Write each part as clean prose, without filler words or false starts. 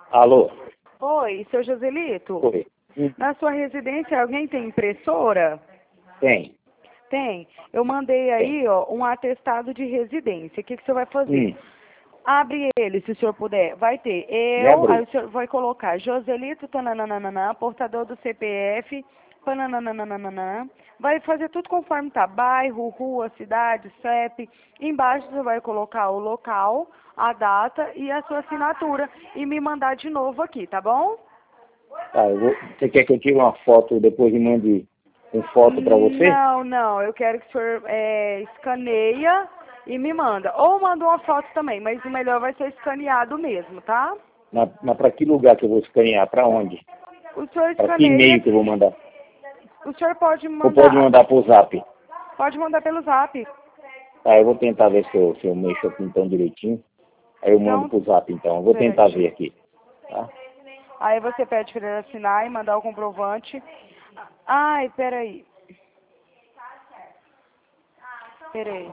Alô? Oi, seu Joselito? Oi. Na sua residência alguém tem impressora? Tem. Tem. Eu mandei aí, ó, um atestado de residência. O que você vai fazer? Abre ele, se o senhor puder. Vai ter aí o senhor vai colocar Joselito, tananana, portador do CPF, pananana, vai fazer tudo conforme tá. Bairro, rua, cidade, CEP. Embaixo você vai colocar o local, a data e a sua assinatura e me mandar de novo aqui, tá bom? Tá, você quer que eu tire uma foto e depois mande uma foto para você? Não, eu quero que o senhor escaneia e me manda. Ou manda uma foto também, mas o melhor vai ser escaneado mesmo, tá? Mas para que lugar que eu vou escanear? Para onde? O senhor Para que escaneia. e-mail que eu vou mandar? O senhor pode Ou pode mandar. mandar pro Zap? Pode mandar pelo Zap. Tá, eu vou tentar ver se eu mexo aqui então direitinho. Aí eu mando pro Zap então. Eu vou tentar ver aqui. Tá? Aí você pede para ele assinar e mandar o comprovante. Ai, peraí. Peraí.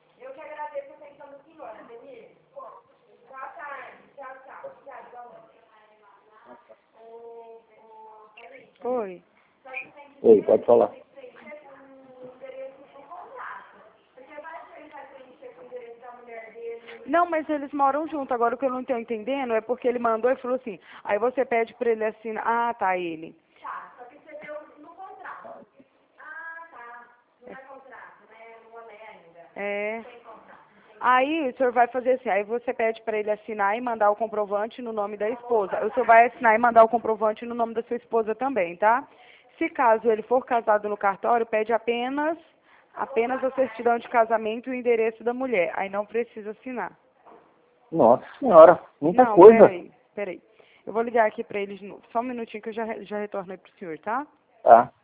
Oi. Oi, pode falar. Não, mas eles moram junto. Agora o que eu não estou entendendo é porque ele mandou e falou assim. Aí você pede para ele assinar. Ah, tá, ele. Tá, só que você deu no contrato. Ah, tá. Não é contrato, né? Não é ainda. É. Tem contrato. Aí o senhor vai fazer assim, aí você pede para ele assinar e mandar o comprovante no nome da esposa. O senhor vai assinar e mandar o comprovante no nome da sua esposa também, tá? Se caso ele for casado no cartório, pede apenas a certidão de casamento e o endereço da mulher. Aí não precisa assinar. Nossa senhora, muita Não, coisa. peraí. Eu vou ligar aqui para ele de novo. Só um minutinho que eu já retorno aí pro senhor, tá? Tá.